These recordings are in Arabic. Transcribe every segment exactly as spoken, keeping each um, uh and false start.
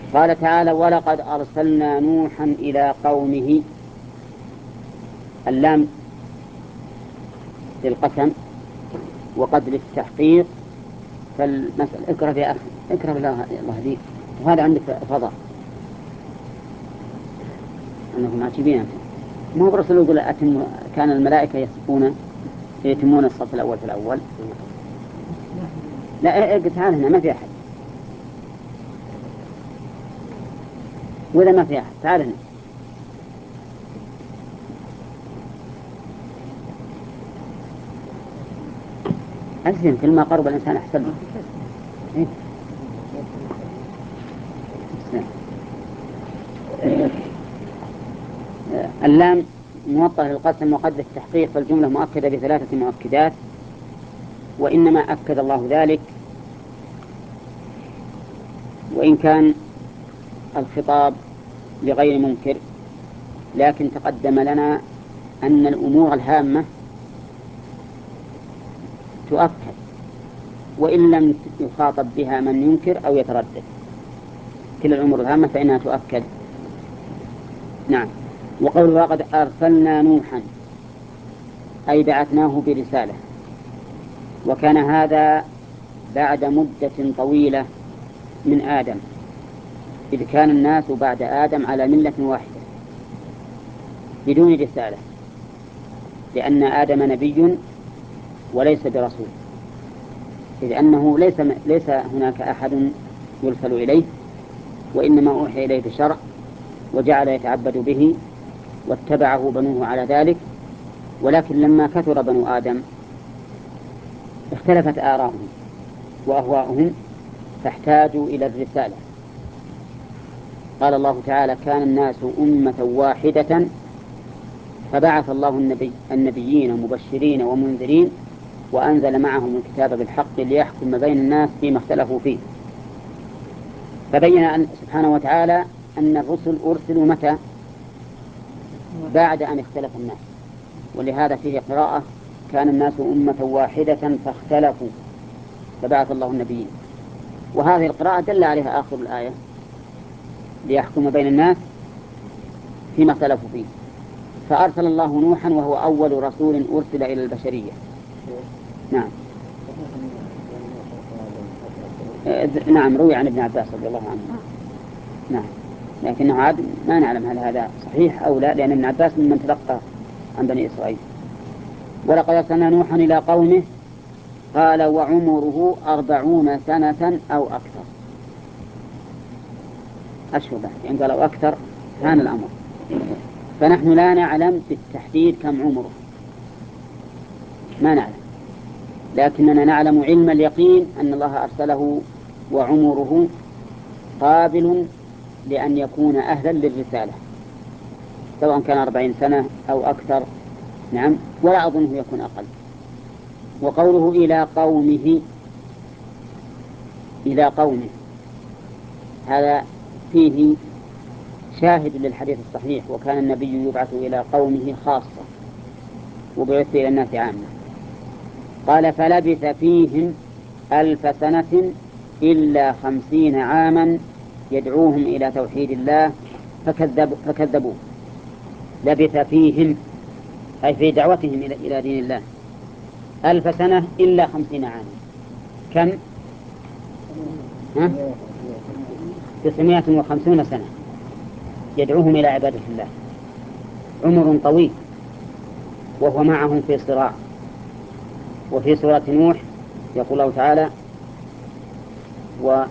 قال تعالى ولقد أرسلنا نوحا إلى قومه. اللام للقسم وقد للتحقيق. فالمسألة اقرأ يا أخي اقرأ الله يهديك. وهذا عندك فضاء أنهم عجيبين. ما هو برسول يقول أتم كان الملائكة يسبون يتمون الصف الأول في الأول. لا تعال هنا ما في أحد ولا ما في أحد. تعال هنا أجزم كل ما قرب الإنسان أحسن له. إيه؟ اللام موطأ للقسم وقد للتحقيق فالجملة مؤكدة بثلاثة مؤكدات. وإنما أكد الله ذلك وإن كان الخطاب لغير منكر، لكن تقدم لنا أن الأمور الهامة تؤكد وإن لم يخاطب بها من ينكر أو يتردد. كل الأمور الهامة فإنها تؤكد. نعم. وقول لقد أرسلنا نوحا أي بعثناه برسالة، وكان هذا بعد مدة طويلة من آدم، إذ كان الناس بعد آدم على ملة واحدة بدون رسالة، لأن آدم نبي وليس برسول، إذ أنه ليس, ليس هناك أحد يرسل إليه، وإنما أوحي إليه بشرع وجعل يتعبد به واتبعه بنوه على ذلك. ولكن لما كثر بنو آدم اختلفت آراءهم وأهواؤهم فاحتاجوا إلى الرسالة. قال الله تعالى كان الناس أمة واحدة فبعث الله النبي النبيين مبشرين ومنذرين وأنزل معهم الكتاب بالحق ليحكم بين الناس فيما اختلفوا فيه. فبين أن سبحانه وتعالى أن الرسل أرسلوا متى؟ بعد أن اختلف الناس. ولهذا فيه قراءة كان الناس أمة واحدة فاختلفوا فبعث الله النبيين. وهذه القراءة دل عليها آخر الآية ليحكم بين الناس فيما اختلفوا فيه. فأرسل الله نوحا وهو أول رسول أرسل إلى البشرية. نعم. نعم روي عن ابن عباس رضي الله عنه. نعم. لكنه عاد ما نعلم هل هذا صحيح أو لا، لأن ابن عباس ممن تلقى عن بني إسرائيل. ولقد أرسلنا نوحا إلى قومه قال وعمره أربعون سنة أو أكثر. أشهر يعني قال أو أكثر كان الأمر. فنحن لا نعلم بالتحديد كم عمره، ما نعلم، لكننا نعلم علم اليقين أن الله أرسله وعمره قابل لأن يكون أهلا للرسالة، سواء كان أربعين سنة أو أكثر. نعم. ولا أظنه يكون أقل. وقوله إلى قومه إلى قومه هذا فيه شاهد للحديث الصحيح وكان النبي يبعث إلى قومه خاصة وبعث إلى الناس عامة. قال فلبث فيهم ألف سنة إلا خمسين عاما يدعوهم إلى توحيد الله فكذب فكذبوه. لبث فيهم أي في دعوتهم إلى إلى دين الله ألف سنة إلا خمسين عاما. كم؟ تسعمائة وخمسون سنة يدعوهم إلى عبادة الله. عمر طويل وهو معهم في صراع. وفي سورة نوح يقول الله تعالى وقال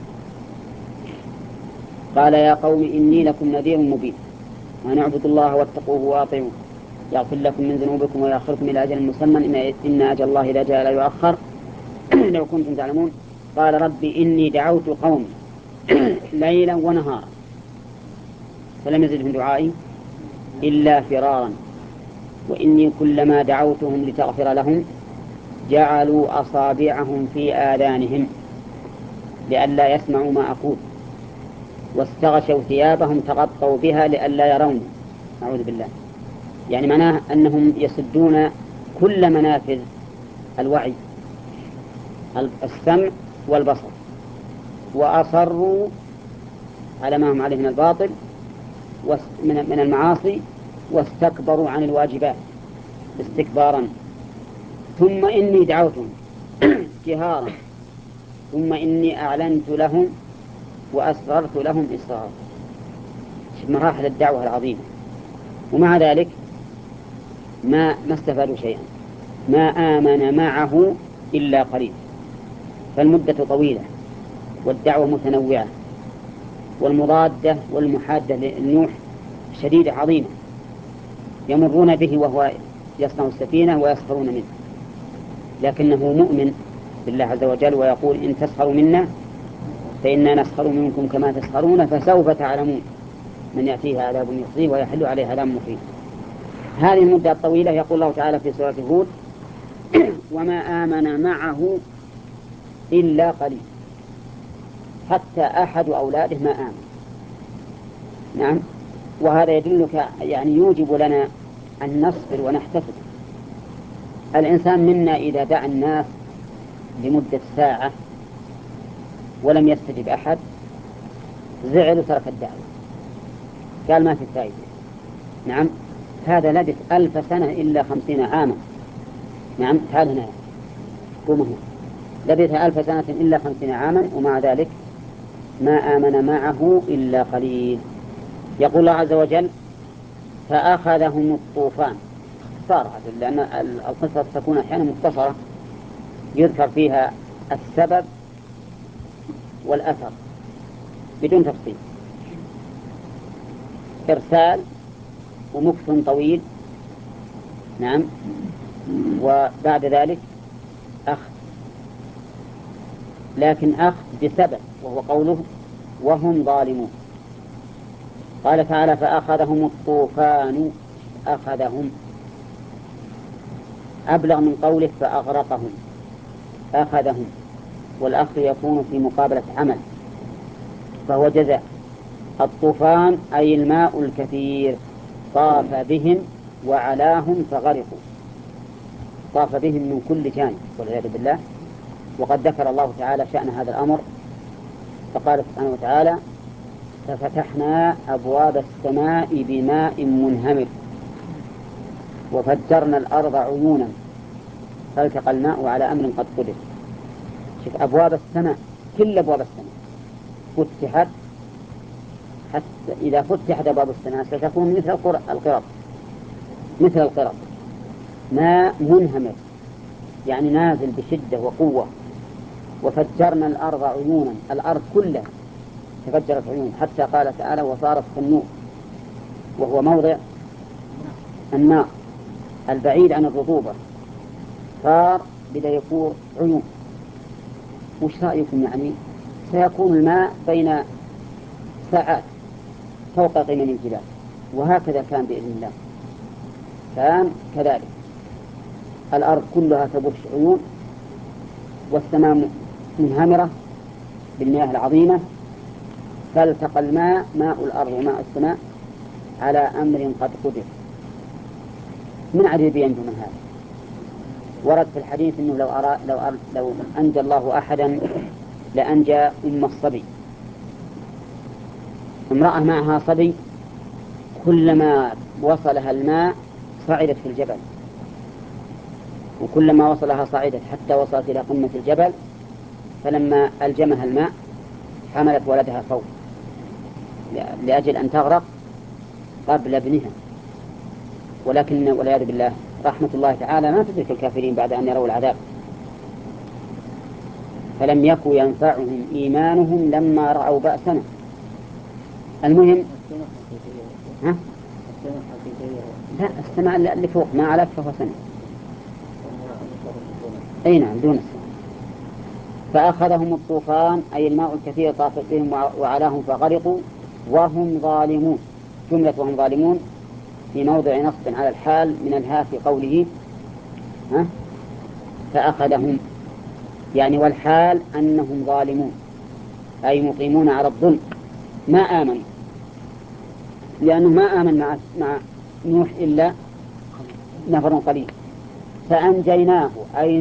يا قوم إني لكم نذير مبين وأن اعبدوا الله واتقوه وأطيعوه يغفر لكم من ذنوبكم ويأخركم إلى أجل مسمى إن أجل الله إذا جاء لا يؤخر لو كنتم تعلمون. قال رب إني دعوت قومي ليلا ونهارا فلم يزدهم دعائي إلا فرارا وإني كلما دعوتهم لتغفر لهم جعلوا أصابعهم في آذانهم لئلا يسمعوا ما أقول واستغشوا ثيابهم تغطوا بها لئلا يرون. أعوذ بالله. يعني معناه أنهم يسدون كل منافذ الوعي السمع والبصر وأصروا على ما هم عليه من الباطل من المعاصي واستكبروا عن الواجبات استكبارا. ثم إني دعوتهم جهارا ثم إني أعلنت لهم وأسررت لهم إسرارا. مراحل الدعوة العظيمة، ومع ذلك ما ما استفادوا شيئا، ما آمن معه إلا قليل. فالمدة طويلة والدعوة متنوعة والمضادة والمحادة لنوح شديدة عظيمة، يمرون به وهو يصنع السفينة ويسخرون منه، لكنه مؤمن بالله عز وجل ويقول إن تسخروا منا فإنا نسخر منكم كما تسخرون فسوف تعلمون من يأتيه عذاب يخزيه ويحل عليه عذاب مقيم. هذه المدة الطويلة يقول الله تعالى في سورة هود وما آمن معه إلا قليل، حتى أحد أولاده ما آمن. نعم، وهذا يدلك يعني يوجب لنا أن نصبر ونحتسب. الإنسان منا إذا دعا الناس لمدة ساعة ولم يستجب أحد زعل وترك الدعوة، قال ما في فائدة. نعم، هذا لبث ألف سنة إلا خمسين عاما. نعم، هذا هنا قومه لبث ألف سنة إلا خمسين عاما ومع ذلك ما آمن معه إلا قليل. يقول الله عز وجل فأخذهم الطوفان. اختصار، لأن القصة تكون أحيانا مختصرة يذكر فيها السبب والأثر بدون تفصيل، إرسال ومكث طويل. نعم، وبعد ذلك أخذ، لكن أخذ بسبب وهو قوله وهم ظالمون. قال تعالى فأخذهم الطوفان، أخذهم أبلغ من قوله فأغرقهم. أخذهم، والأخذ يكون في مقابلة عمل فهو جزاء. الطوفان أي الماء الكثير طاف بهم وعلاهم فغرقوا، طاف بهم من كل جانب والعياذ بالله. وقد ذكر الله تعالى شأن هذا الأمر فقال سبحانه وتعالى ففتحنا أبواب السماء بماء منهمر وفجرنا الأرض عيونا فالتقى الماء على أمر قد قدر. شوف أبواب السماء، كل أبواب السماء فتحت، حتى إذا فتحت أبواب السماء ستكون مثل القرب، مثل القرب، ماء منهمر يعني نازل بشدة وقوة. وفجرنا الأرض عيونا، الأرض كلها تفجرت عيون، حتى قال تعالى وصارت كالنور، وهو موضع النار البعيد عن الرطوبة، صار بدأ يفور عيون. وش رأيكم؟ يعني سيكون الماء بين ساعات فوق قمم الجبال، وهكذا كان بإذن الله. كان كذلك، الأرض كلها تبش عيون والسماء منهمرة بالمياه العظيمة، فالتقى الماء ماء الأرض وماء السماء على أمر قد قدر. من عجيب ينجو من هذا؟ ورد في الحديث أنه لو, أرى لو, أرى لو أنجى الله أحدا لأنجى أم الصبي. امرأة معها صبي كلما وصلها الماء صعدت في الجبل، وكلما وصلها صعدت حتى وصلت إلى قمة الجبل، فلما ألجمها الماء حملت ولدها فوق لأجل أن تغرق قبل ابنها. ولكن والعياذ بالله رحمة الله تعالى ما تدرك الكافرين بعد أن يروا العذاب، فلم يكن ينفعهم إيمانهم لما رأوا بأسنا. المهم ها؟ لا، السماء اللي فوق ما عليك فهو سماء. أي نعم، دون السماء. فأخذهم الطوفان أي الماء الكثير طاف بهم وعلاهم فغرقوا وهم ظالمون. جملة وهم ظالمون في موضع نصب على الحال من الها في قوله ها؟ فأخذهم، يعني والحال أنهم ظالمون أي مقيمون على الظلم، ما آمنوا، لأنه ما آمن مع, مع نوح إلا نفر قليل. فأنجيناه أي